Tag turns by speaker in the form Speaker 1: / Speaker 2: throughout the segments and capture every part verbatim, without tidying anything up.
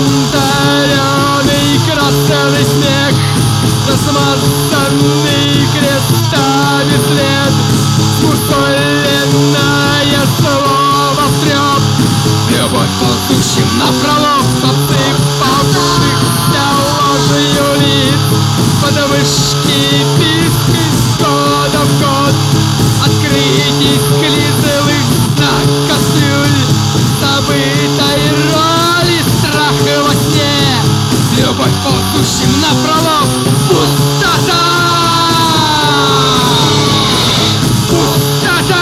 Speaker 1: Засмоленный красный снег, засмазанный крестами след, мусоленное слово стрёп. Любовь ползущим напролом засыпавшихся ложью лиц, подвышки писк из года в год, открытий склизлых знак кастрюль, забытой роли страха во сне. Любовь ползущим напролом пустота! Пустота!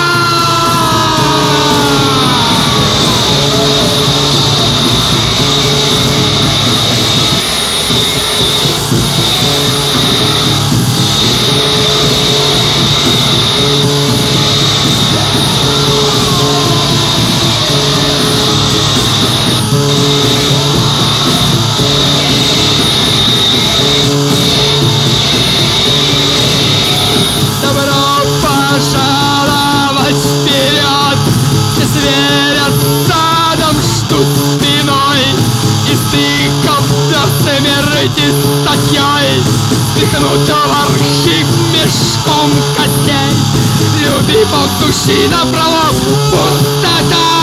Speaker 1: Пожаловать вперед, все сверят задом, ждут спиной, и стыков до смерти статьей спихнут в архив мешком костей. Люби ползущий напролом пустота!